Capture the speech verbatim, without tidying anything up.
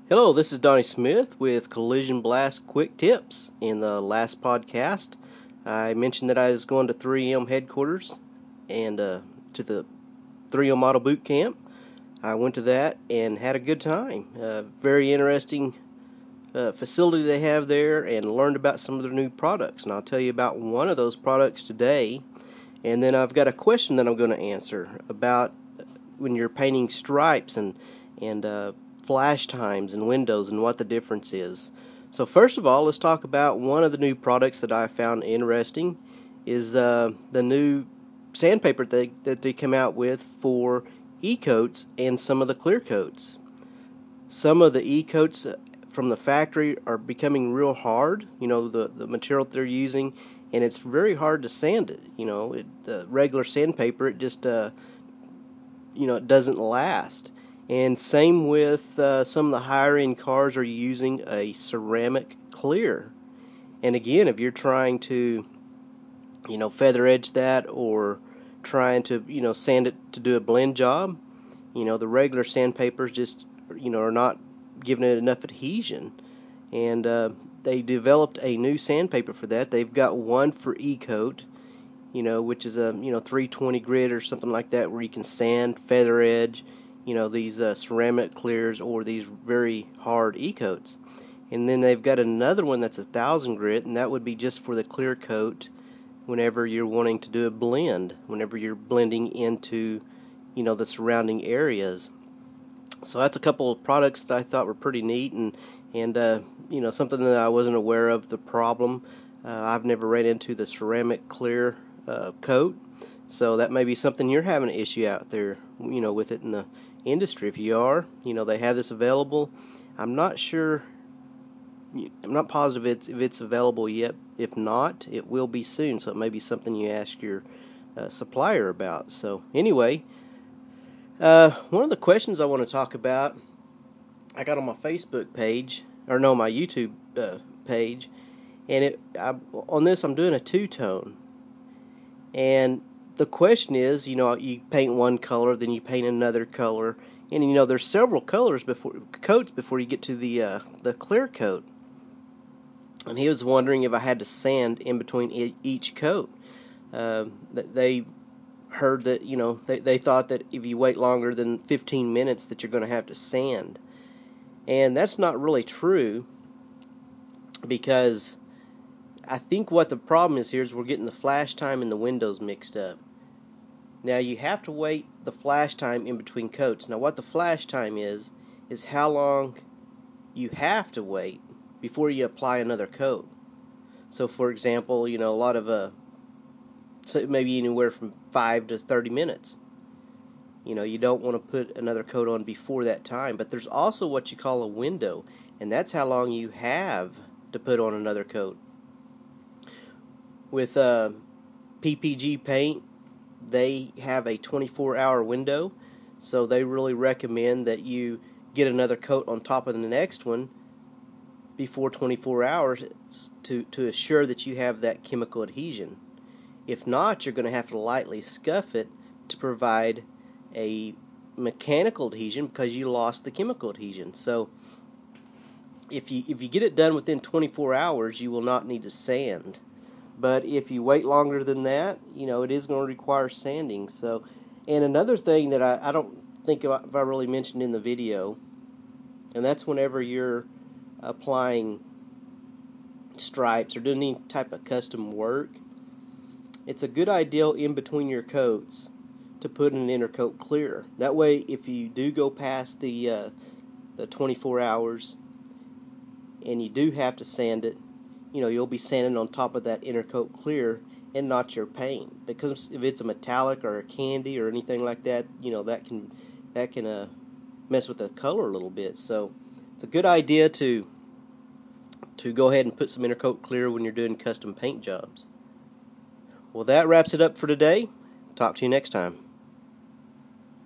Hello, this is Donnie Smith with Collision Blast Quick Tips. In the last podcast, I mentioned that I was going to three M headquarters and uh, to the three M Auto Boot Camp. I went to that and had a good time. Uh, very interesting uh, facility they have there, and learned about some of their new products. And I'll tell you about one of those products today. And then I've got a question that I'm going to answer about when you're painting stripes and and uh, flash times and windows and what the difference is. So first of all, let's talk about one of the new products that I found interesting is uh, the new sandpaper they, that they come out with for E-coats and some of the clear coats. Some of the E-coats from the factory are becoming real hard, you know, the, the material that they're using, and it's very hard to sand it. You know, it, uh, regular sandpaper, it just, uh, you know, it doesn't last. And same with uh, some of the higher-end cars are using a ceramic clear. And again, if you're trying to, you know, feather edge that or trying to, you know, sand it to do a blend job, you know, the regular sandpapers just, you know, are not giving it enough adhesion. And uh, they developed a new sandpaper for that. They've got one for E-coat, you know, which is a, you know, three twenty grit or something like that, where you can sand, feather edge, you know, these uh, ceramic clears or these very hard E-coats. And then they've got another one that's a thousand grit, and that would be just for the clear coat whenever you're wanting to do a blend, whenever you're blending into, you know, the surrounding areas. So that's a couple of products that I thought were pretty neat, and, and uh, you know, something that I wasn't aware of the problem. Uh, I've never ran into the ceramic clear uh, coat, so that may be something you're having an issue out there, you know, with it in the industry. If you are, you know, they have this available. I'm not sure, I'm not positive it's, if it's available yet. If not, it will be soon, so it may be something you ask your uh, supplier about. So anyway, uh, one of the questions I want to talk about, I got on my Facebook page, or no, my YouTube uh, page, and it I, on this I'm doing a two-tone, and the question is, you know, you paint one color, then you paint another color, and you know there's several colors before coats before you get to the uh, the clear coat. And he was wondering if I had to sand in between e- each coat. Uh, that they heard that, you know, they they thought that if you wait longer than fifteen minutes that you're going to have to sand, and that's not really true, because I think what the problem is here is we're getting the flash time and the windows mixed up. Now you have to wait the flash time in between coats. Now what the flash time is, is how long you have to wait before you apply another coat. So for example, you know, a lot of, uh, so maybe anywhere from five to thirty minutes. You know, you don't want to put another coat on before that time. But there's also what you call a window, and that's how long you have to put on another coat. With uh, P P G paint, they have a twenty-four hour window, so they really recommend that you get another coat on top of the next one before twenty-four hours to, to assure that you have that chemical adhesion. If not, you're going to have to lightly scuff it to provide a mechanical adhesion because you lost the chemical adhesion. So if you if you get it done within twenty-four hours, you will not need to sand. But if you wait longer than that, you know, it is going to require sanding. So, and another thing that I, I don't think if I really mentioned in the video, and that's whenever you're applying stripes or doing any type of custom work, it's a good idea in between your coats to put an intercoat clear. That way, if you do go past the uh, the twenty-four hours and you do have to sand it, you know, you'll be sanding on top of that intercoat clear and not your paint. Because if it's a metallic or a candy or anything like that, you know, that can that can uh, mess with the color a little bit. So it's a good idea to to go ahead and put some intercoat clear when you're doing custom paint jobs. Well, that wraps it up for today. Talk to you next time.